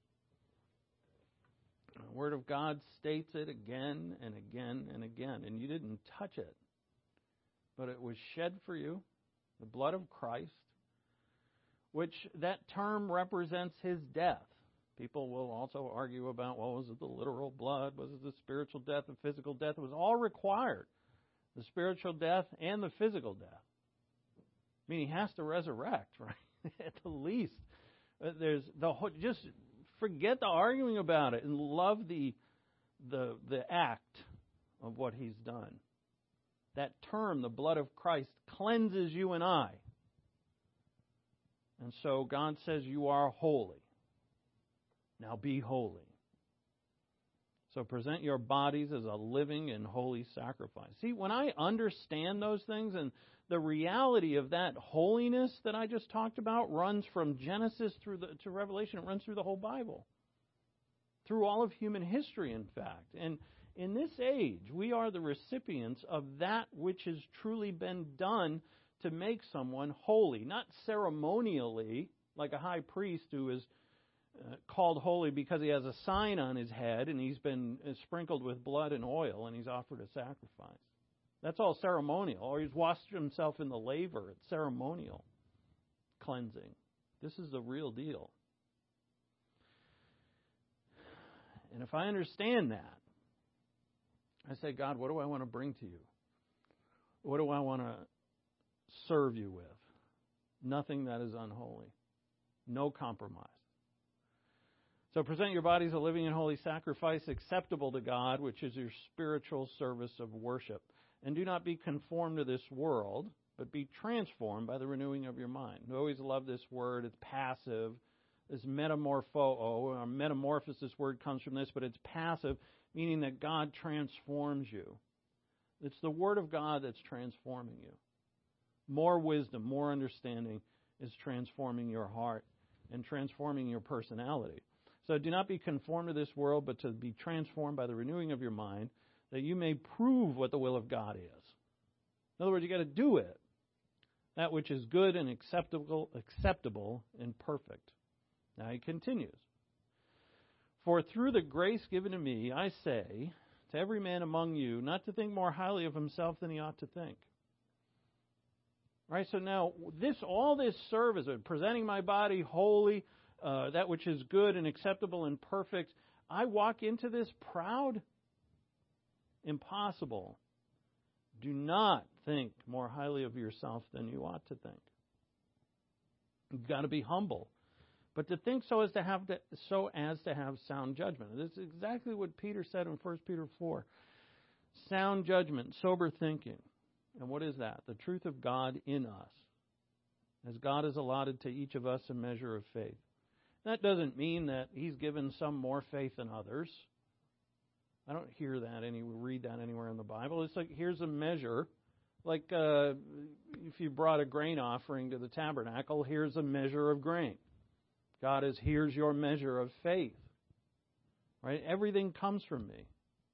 The Word of God states it again and again and again. And you didn't touch it. But it was shed for you, the blood of Christ, which that term represents his death. People will also argue about, well, was it the literal blood? Was it the spiritual death, the physical death? It was all required, the spiritual death and the physical death. I mean, he has to resurrect, right? At the least. There's the whole, just forget the arguing about it and love the the the act of what he's done. That term, the blood of Christ, cleanses you and I. And so God says you are holy. Now be holy. So present your bodies as a living and holy sacrifice. See, when I understand those things, and the reality of that holiness that I just talked about runs from Genesis through the, to Revelation, it runs through the whole Bible. Through all of human history, in fact. And in this age, we are the recipients of that which has truly been done to make someone holy. Not ceremonially, like a high priest who is uh, called holy because he has a sign on his head and he's been sprinkled with blood and oil and he's offered a sacrifice. That's all ceremonial. Or he's washed himself in the laver. It's ceremonial cleansing. This is the real deal. And if I understand that, I say, God, what do I want to bring to you? What do I want to serve you with? Nothing that is unholy. No compromise. So present your bodies a living and holy sacrifice acceptable to God, which is your spiritual service of worship. And do not be conformed to this world, but be transformed by the renewing of your mind. I always love this word. It's passive. This metamorpho, or metamorphosis word comes from this, but it's passive, meaning that God transforms you. It's the Word of God that's transforming you. More wisdom, more understanding is transforming your heart and transforming your personality. So do not be conformed to this world, but to be transformed by the renewing of your mind, that you may prove what the will of God is. In other words, you got to do it. That which is good and acceptable, acceptable and perfect. Now he continues. For through the grace given to me, I say to every man among you, not to think more highly of himself than he ought to think. Right, so now this, all this service of presenting my body holy, uh, that which is good and acceptable and perfect, I walk into this proud? Impossible. Do not think more highly of yourself than you ought to think. You've got to be humble. But to think so as to have to, so as to have sound judgment. This is exactly what Peter said in First Peter four. Sound judgment, sober thinking. And what is that? The truth of God in us. As God has allotted to each of us a measure of faith. That doesn't mean that He's given some more faith than others. I don't hear that any read that anywhere in the Bible. It's like here's a measure. Like uh, if you brought a grain offering to the tabernacle, here's a measure of grain. God is, here's your measure of faith. Right? Everything comes from me.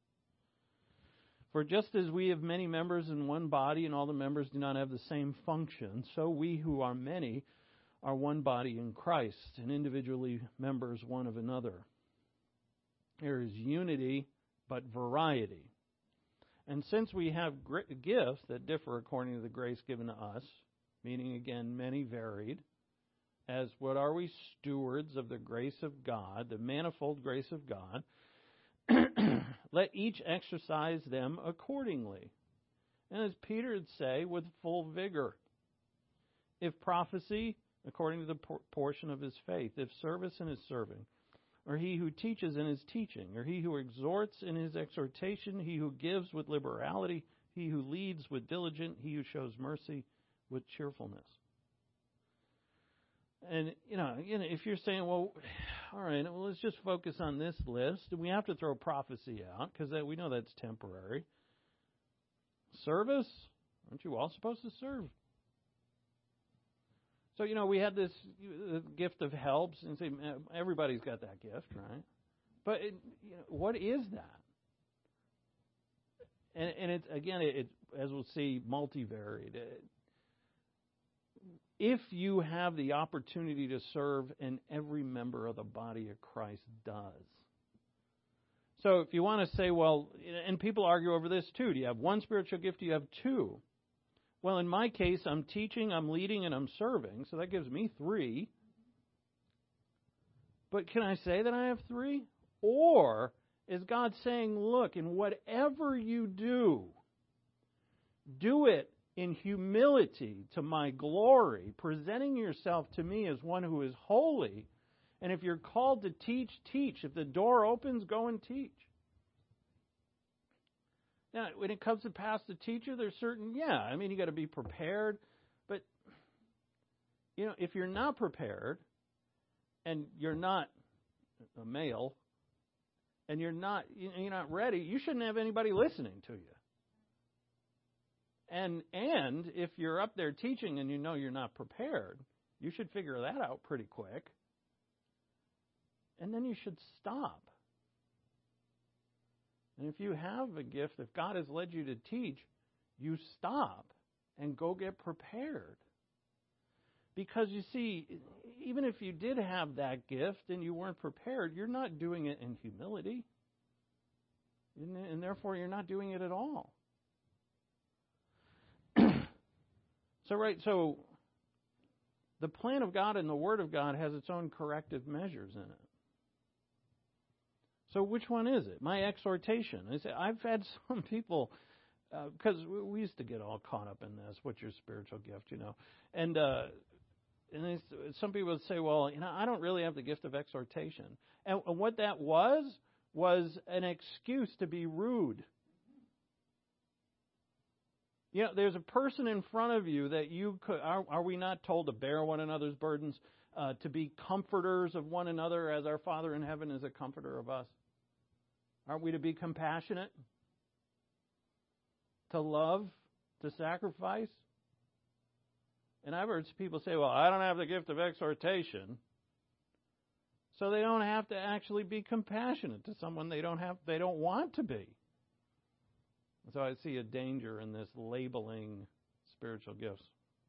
For just as we have many members in one body, and all the members do not have the same function, so we who are many are one body in Christ, and individually members one of another. There is unity, but variety. And since we have gifts that differ according to the grace given to us, meaning again, many varied, as what are we? Stewards of the grace of God, the manifold grace of God. Let each exercise them accordingly. And as Peter would say, with full vigor. If prophecy, according to the por- portion of his faith. If service, in his serving. Or he who teaches in his teaching. Or he who exhorts in his exhortation. He who gives with liberality. He who leads with diligence. He who shows mercy with cheerfulness. And, you know, you know, if you're saying, well, all right, well, let's just focus on this list. We have to throw prophecy out because we know that's temporary. Service? Aren't you all supposed to serve? So, you know, we had this uh, gift of helps, and say everybody's got that gift, right? But it, you know, what is that? And, and it's again, it, it as we'll see, multivaried. It, If you have the opportunity to serve, and every member of the body of Christ does. So if you want to say, well, and people argue over this too. Do you have one spiritual gift? Do you have two? Well, in my case, I'm teaching, I'm leading, and I'm serving. So that gives me three. But can I say that I have three? Or is God saying, look, in whatever you do, do it in humility to my glory, presenting yourself to me as one who is holy. And if you're called to teach, teach. If the door opens, go and teach. Now, when it comes to pastor teacher, there's certain, yeah, I mean, you got to be prepared. But, you know, if you're not prepared and you're not a male and you're not, you're not ready, you shouldn't have anybody listening to you. And and if you're up there teaching and you know you're not prepared, you should figure that out pretty quick. And then you should stop. And if you have a gift, if God has led you to teach, you stop and go get prepared. Because you see, even if you did have that gift and you weren't prepared, you're not doing it in humility. And therefore, you're not doing it at all. So, right, so the plan of God and the Word of God has its own corrective measures in it. So which one is it? My exhortation. I say, I've had some people, because uh, we used to get all caught up in this, what's your spiritual gift, you know. And uh, and they, some people would say, well, you know, I don't really have the gift of exhortation. And, and what that was, was an excuse to be rude. You know, there's a person in front of you that you could, are, are we not told to bear one another's burdens, uh, to be comforters of one another as our Father in heaven is a comforter of us? Aren't we to be compassionate? To love? To sacrifice? And I've heard people say, well, I don't have the gift of exhortation. So they don't have to actually be compassionate to someone they don't have, they don't want to be. So I see a danger in this labeling spiritual gifts.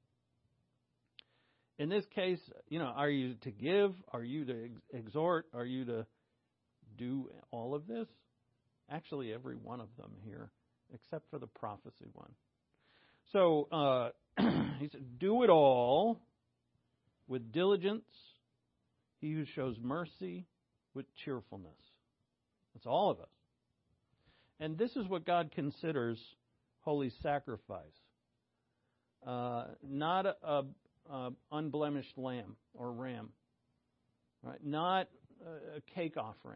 In this case, you know, are you to give? Are you to ex- exhort? Are you to do all of this? Actually, every one of them here, except for the prophecy one. So uh, he said, do it all with diligence. He who shows mercy with cheerfulness. That's all of us. And this is what God considers holy sacrifice. Uh, not a, a, a unblemished lamb or ram. Right? Not a, a cake offering.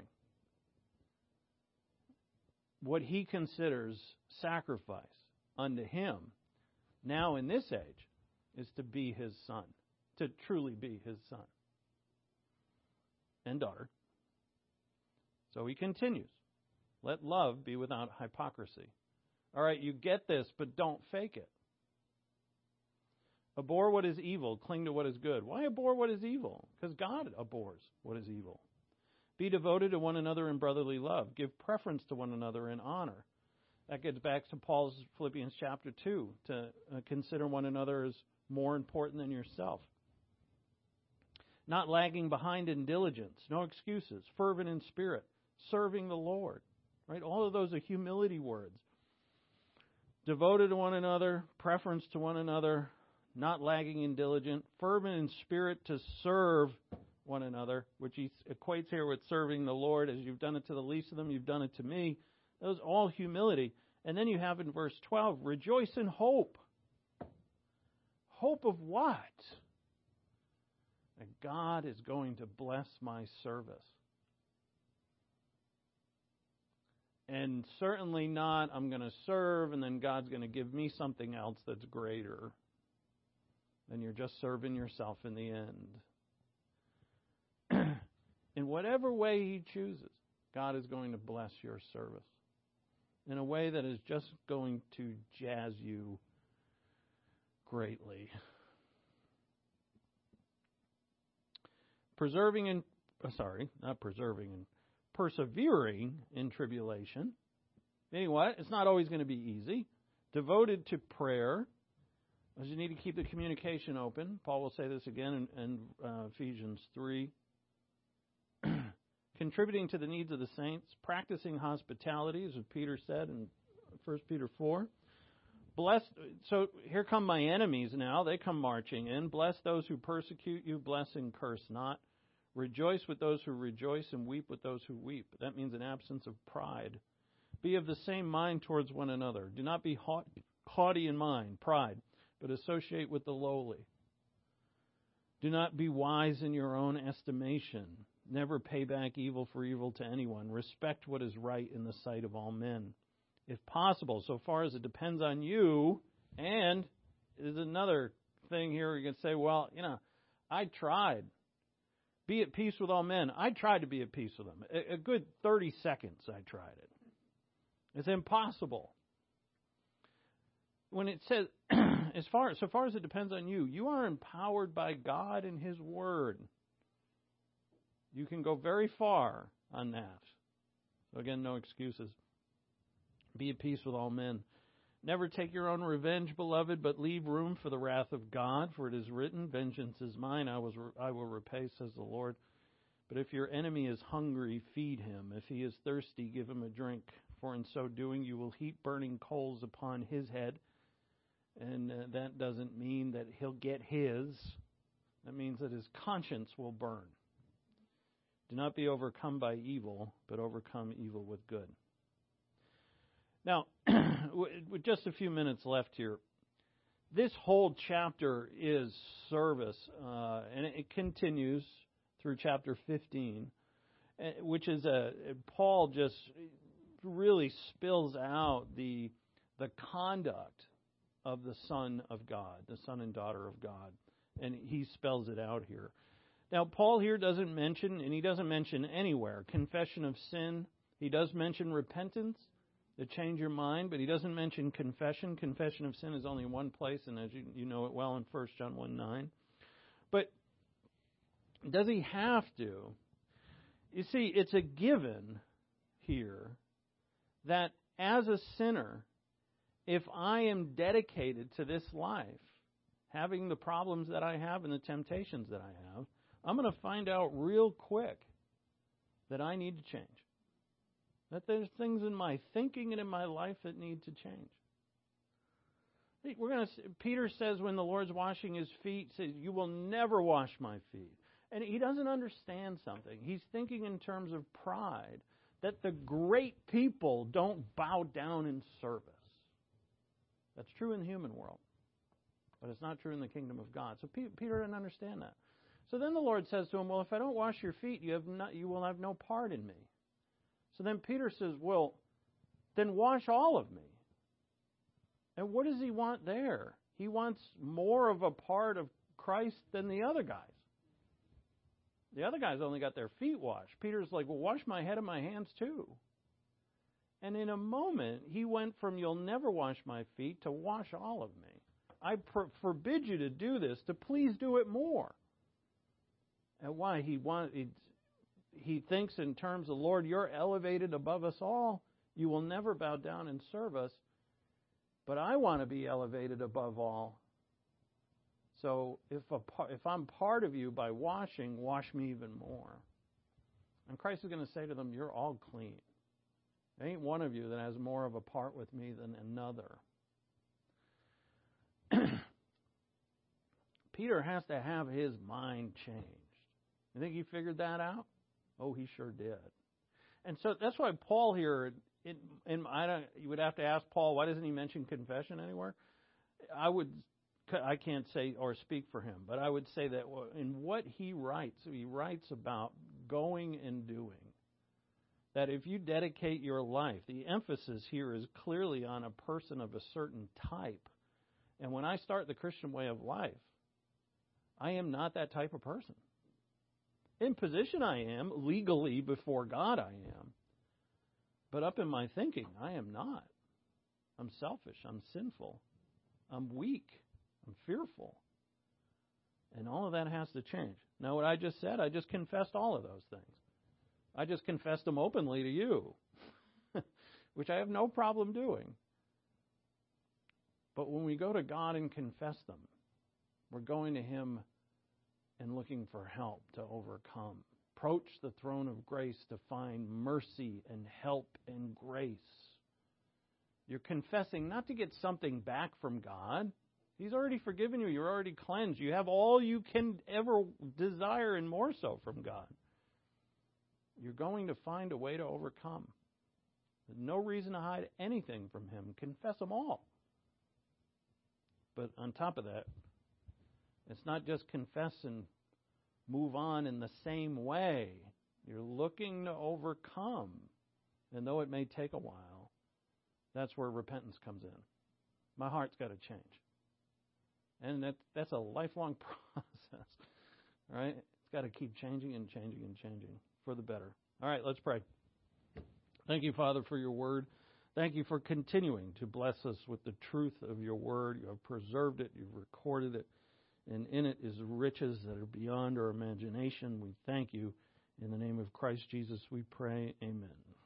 What he considers sacrifice unto him now in this age is to be his son. To truly be his son and daughter. So he continues. Let love be without hypocrisy. All right, you get this, but don't fake it. Abhor what is evil, cling to what is good. Why abhor what is evil? Because God abhors what is evil. Be devoted to one another in brotherly love. Give preference to one another in honor. That gets back to Paul's Philippians chapter two, to uh, consider one another as more important than yourself. Not lagging behind in diligence, no excuses, fervent in spirit, serving the Lord. Right? All of those are humility words. Devoted to one another, preference to one another, not lagging in diligence, fervent in spirit to serve one another, which he equates here with serving the Lord. As you've done it to the least of them, you've done it to me. Those all humility. And then you have in verse twelve, rejoice in hope. Hope of what? That God is going to bless my service. And certainly not, I'm going to serve and then God's going to give me something else that's greater. Then you're just serving yourself in the end. In whatever way He chooses, God is going to bless your service in a way that is just going to jazz you greatly. Preserving in, sorry, not preserving in, persevering in tribulation. Meaning what? It's not always going to be easy. Devoted to prayer. As you need to keep the communication open. Paul will say this again in, in uh, Ephesians three. Contributing to the needs of the saints. Practicing hospitality, as Peter said in First Peter four. Blessed. So here come my enemies now. They come marching in. Bless those who persecute you. Bless and curse not. Rejoice with those who rejoice and weep with those who weep. That means an absence of pride. Be of the same mind towards one another. Do not be haughty in mind, pride, but associate with the lowly. Do not be wise in your own estimation. Never pay back evil for evil to anyone. Respect what is right in the sight of all men. If possible, so far as it depends on you, and there's another thing here you can say, well, you know, I tried. Be at peace with all men. I tried to be at peace with them. A, a good thirty seconds I tried it. It's impossible. When it says, as far so far as it depends on you, you are empowered by God and His Word. You can go very far on that. So again, no excuses. Be at peace with all men. Never take your own revenge, beloved, but leave room for the wrath of God, for it is written, vengeance is mine, I, was, I will repay, says the Lord. But if your enemy is hungry, feed him. If he is thirsty, give him a drink. For in so doing, you will heap burning coals upon his head. And uh, that doesn't mean that he'll get his. That means that his conscience will burn. Do not be overcome by evil, but overcome evil with good. Now, with just a few minutes left here, this whole chapter is service, uh, and it continues through chapter fifteen, which is a Paul just really spills out the the conduct of the Son of God, the Son and daughter of God, and he spells it out here. Now, Paul here doesn't mention, and he doesn't mention anywhere, confession of sin. He does mention repentance, to change your mind, but he doesn't mention confession. Confession of sin is only one place, and as you, you know it well in First John one nine. But does he have to? You see, it's a given here that as a sinner, if I am dedicated to this life, having the problems that I have and the temptations that I have, I'm going to find out real quick that I need to change. That there's things in my thinking and in my life that need to change. We're going to. Peter says when the Lord's washing his feet, says, "You will never wash my feet." And he doesn't understand something. He's thinking in terms of pride, that the great people don't bow down in service. That's true in the human world, but it's not true in the kingdom of God. So Peter didn't understand that. So then the Lord says to him, "Well, if I don't wash your feet, you have not, you will have no part in me." So then Peter says, "Well, then wash all of me." And what does he want there? He wants more of a part of Christ than the other guys. The other guys only got their feet washed. Peter's like, "Well, wash my head and my hands too." And in a moment, he went from "you'll never wash my feet" to "wash all of me." I per- forbid you to do this, to please do it more. And why? He want, he, he thinks in terms of, "Lord, you're elevated above us all. You will never bow down and serve us. But I want to be elevated above all. So if a, if I'm part of you by washing, wash me even more." And Christ is going to say to them, "You're all clean. There ain't one of you that has more of a part with me than another." Peter has to have his mind changed. You think he figured that out? Oh, he sure did. And so that's why Paul here, it, and I don't, you would have to ask Paul, why doesn't he mention confession anywhere? I would, I can't say or speak for him, but I would say that in what he writes, he writes about going and doing. That if you dedicate your life, the emphasis here is clearly on a person of a certain type. And when I start the Christian way of life, I am not that type of person. In position I am, legally before God I am. But up in my thinking, I am not. I'm selfish. I'm sinful. I'm weak. I'm fearful. And all of that has to change. Now, what I just said, I just confessed all of those things. I just confessed them openly to you, which I have no problem doing. But when we go to God and confess them, we're going to Him and looking for help to overcome. Approach the throne of grace to find mercy and help and grace. You're confessing not to get something back from God. He's already forgiven you. You're already cleansed. You have all you can ever desire and more so from God. You're going to find a way to overcome. There's no reason to hide anything from Him. Confess them all. But on top of that, it's not just confess and move on in the same way. You're looking to overcome. And though it may take a while, that's where repentance comes in. My heart's got to change. And that, that's a lifelong process. Right? It's got to keep changing and changing and changing for the better. All right, let's pray. Thank you, Father, for your word. Thank you for continuing to bless us with the truth of your word. You have preserved it. You've recorded it. And in it is riches that are beyond our imagination. We thank you. In the name of Christ Jesus, we pray. Amen.